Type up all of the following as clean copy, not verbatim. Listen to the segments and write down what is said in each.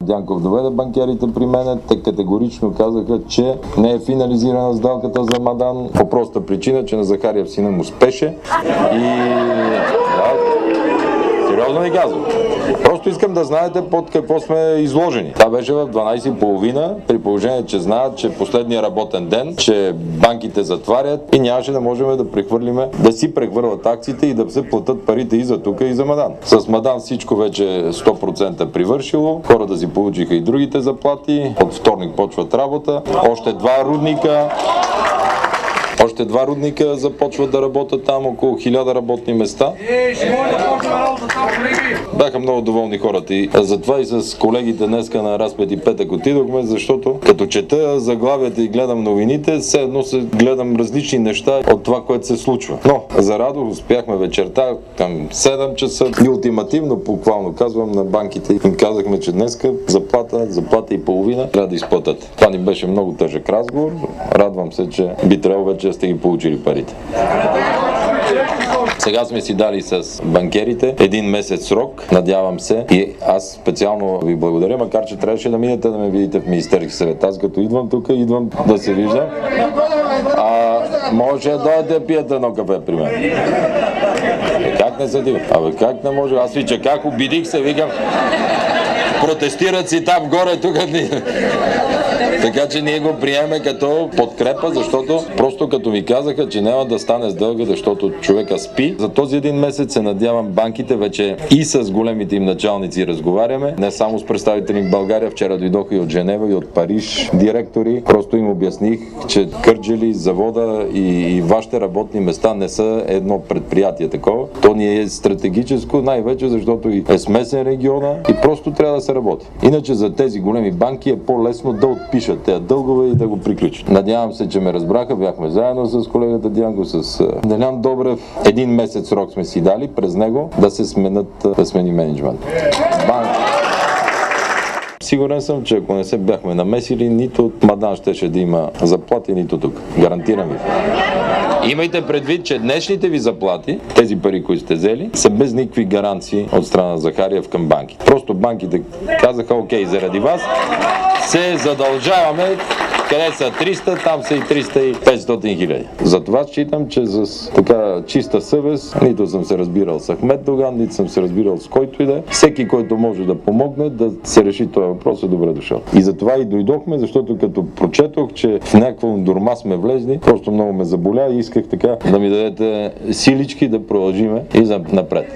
Дянков доведе банкерите при мене, те категорично казаха, че не е финализирана сделката за Мадан по проста причина, че на Захариев сина му спеше и... Сериозно ви казвам. Просто искам да знаете под какво сме изложени. Това беше в 12:30, при положение, че знаят, че последния работен ден, че банките затварят и нямаше да можем да прехвърлиме, да си прехвърлят акциите и да се платят парите и за тук, и за Мадан. С Мадан всичко вече 100% привършило. Хората си получиха и другите заплати. От вторник почват работа. Още два рудника започват да работят там, около 1000 работни места. Бяха много доволни хората и затова и с колегите днеска на Разпет и петък отидохме, защото като чета заглавията и гледам новините, все едно се гледам различни неща от това, което се случва. Но за радост успяхме вечерта към 7 часа и ултимативно, буквално казвам, на банките им казахме, че днеска заплата и половина трябва да изплатят. Това ни беше много тежък разговор. Радвам се, че би трябвало вече да сте ги получили парите. Сега сме си дали с банкерите 1 месец срок, надявам се, и аз специално ви благодаря, макар че трябваше да минете да ме видите в Министерски съвет. Аз като идвам тук, идвам да се виждам. Може да дойдете да пиете едно кафе при мен. Как не се дива? Как не може? Аз ви чаках, обидих се, викам, протестират си там горе, тук ни. Така че ние го приемем като подкрепа, защото просто като ми казаха, че няма да стане сделка, защото човека спи. За този 1 месец се надявам банките вече и с големите им началници разговаряме. Не само с представители в България, вчера дойдоха и от Женева, и от Париж директори. Просто им обясних, че Кърджали, завода и вашите работни места не са едно предприятие такова. То ни е стратегическо, най-вече защото и е смесен региона и просто трябва да се работи. Иначе за тези големи банки е по-лесно да отпишат тези дългове и да го приключат. Надявам се, че ме разбраха. Бяхме заедно с колегата Дянко, с Делян Добрев. 1 месец срок сме си дали през него да се смени менеджмент. Сигурен съм, че ако не се бяхме намесили, нито от Мадан щеше да има заплати, нито тук. Гарантирам ви. Имайте предвид, че днешните ви заплати, тези пари, които сте взели, са без никакви гаранции от страна на Захариев към банките. Просто банките казаха, окей, заради вас се задължаваме, къде са 300, там са и 300 и 500 хиляди. Затова считам, че с така чиста съвест, нито съм се разбирал с Ахмед Доган, нито съм се разбирал с който и да е. Всеки, който може да помогне да се реши този въпрос, е добре дошъл. И затова и дойдохме, защото като прочетох, че в някаква дурма сме влезли, просто много ме заболя и исках така да ми дадете силички да продължиме и за напред.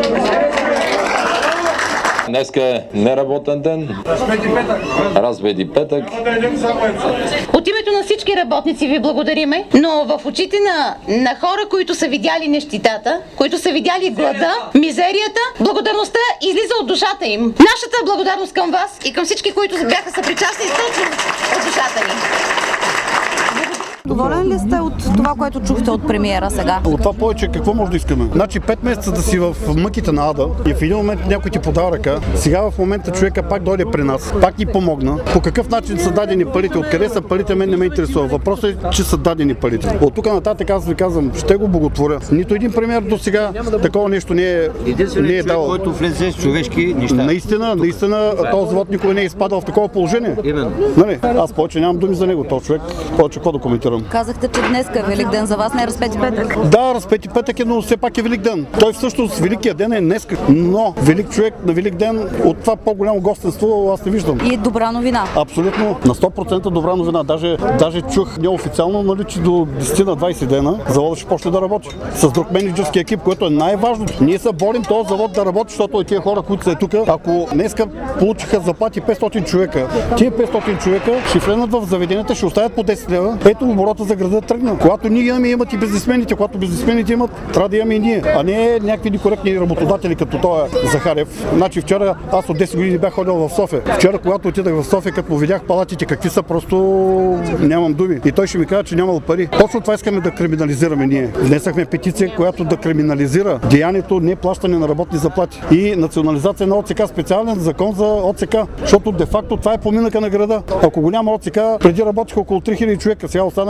Днеска е неработен ден. Разпет и петък. От името на всички работници ви благодариме, но в очите на хора, които са видяли нещетата, които са видяли глада, мизерията, благодарността излиза от душата им. Нашата благодарност към вас и към всички, които бяха съпричастни точно от душата ни. Доволен ли сте от това, което чухте от премиера сега? От това повече какво може да искаме? Значи 5 месеца да си в мъките на ада и в един момент някой ти подава ръка. Сега в момента човека пак дойде при нас, пак ни помогна. По какъв начин са дадени парите? Откъде са парите? Мен не ме интересува. Въпросът е, че са дадени парите. От тук нататък аз ви казвам, ще го боготворя. Нито един премиер до сега такова нещо не е дал. Който влезе с човешки неща. Наистина, този завод никога не е изпадал в такова положение. Именно. Нали? Аз повече нямам думи за него. Този човек повече какво да коментирам. Казахте, че днес е Велик ден за вас, не е Разпет и петък. Да, Разпет и петък е, но все пак е Велик ден. Той всъщност Великия ден е днес, но велик човек на Велик ден от това по-голямо гостенство аз не виждам. И добра новина. Абсолютно, на 100% добра новина. Даже чух неофициално, нали, че до 10 на 20 дена заводът ще почне да работи. С друг менеджерски екип, което е най-важното. Ние се борим този завод да работи, защото тия хора, които са тук, ако днеска получиха заплати 500 човека, тия 500 човека ще влезнат в заведенията, ще оставят по 10 лева. Ето оборота за града тръгна. Когато ние имат и бизнесмените, когато бизнесмените имат, трябва да имаме и ние, а не някакви некоректни работодатели като този Захарев. Значи вчера аз от 10 години бях ходил в София. Вчера, когато отидах в София, като видях палатите какви са, просто нямам думи. И той ще ми каза, че нямало пари. Точно това искаме да криминализираме ние. Внесахме петиция, която да криминализира деянието неплащане на работни заплати и национализация на ОЦК, специален закон за ОЦК, защото де-факто това е поминъка на града. Ако го няма ОЦК, преди работиха около 3000 човека, сега остана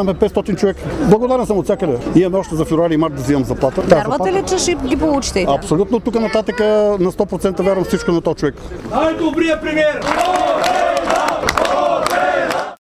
сме 500 човека. Благодарен съм от всякъде. Имаме още за февруари и март да взимам заплата. Вярвате ли, че ще ги получите? Абсолютно. Тук нататък на 100% вярвам всичко на този човек. Най-добрият премиер!